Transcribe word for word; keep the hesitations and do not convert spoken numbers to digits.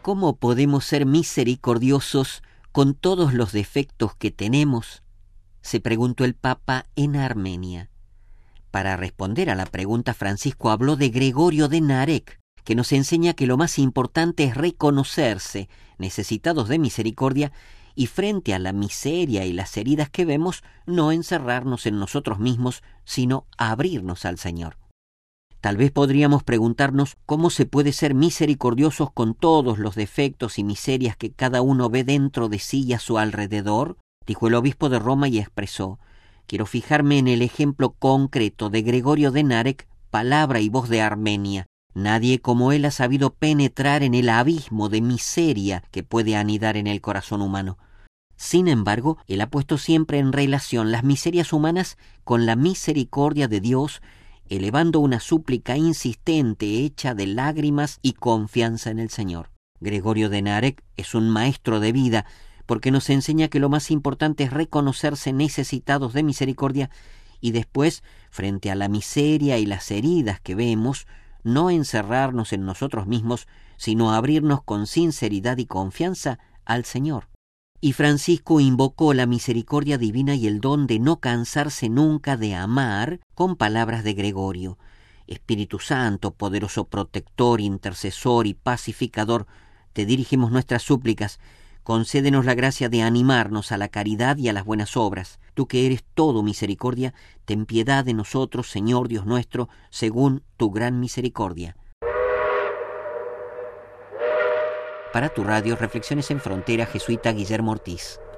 ¿Cómo podemos ser misericordiosos con todos los defectos que tenemos?, se preguntó el Papa en Armenia. Para responder a la pregunta, Francisco habló de Gregorio de Narek, que nos enseña que lo más importante es reconocerse necesitados de misericordia y frente a la miseria y las heridas que vemos, no encerrarnos en nosotros mismos, sino abrirnos al Señor. Tal vez podríamos preguntarnos cómo se puede ser misericordiosos con todos los defectos y miserias que cada uno ve dentro de sí y a su alrededor, dijo el obispo de Roma y expresó: quiero fijarme en el ejemplo concreto de Gregorio de Narek, palabra y voz de Armenia. Nadie como él ha sabido penetrar en el abismo de miseria que puede anidar en el corazón humano. Sin embargo, él ha puesto siempre en relación las miserias humanas con la misericordia de Dios, elevando una súplica insistente hecha de lágrimas y confianza en el Señor. Gregorio de Narek es un maestro de vida, porque nos enseña que lo más importante es reconocerse necesitados de misericordia y después, frente a la miseria y las heridas que vemos, no encerrarnos en nosotros mismos, sino abrirnos con sinceridad y confianza al Señor. Y Francisco invocó la misericordia divina y el don de no cansarse nunca de amar con palabras de Gregorio. Espíritu Santo, poderoso protector, intercesor y pacificador, te dirigimos nuestras súplicas. Concédenos la gracia de animarnos a la caridad y a las buenas obras. Tú que eres todo misericordia, ten piedad de nosotros, Señor Dios nuestro, según tu gran misericordia. Para tu radio, Reflexiones en Frontera, jesuita Guillermo Ortiz.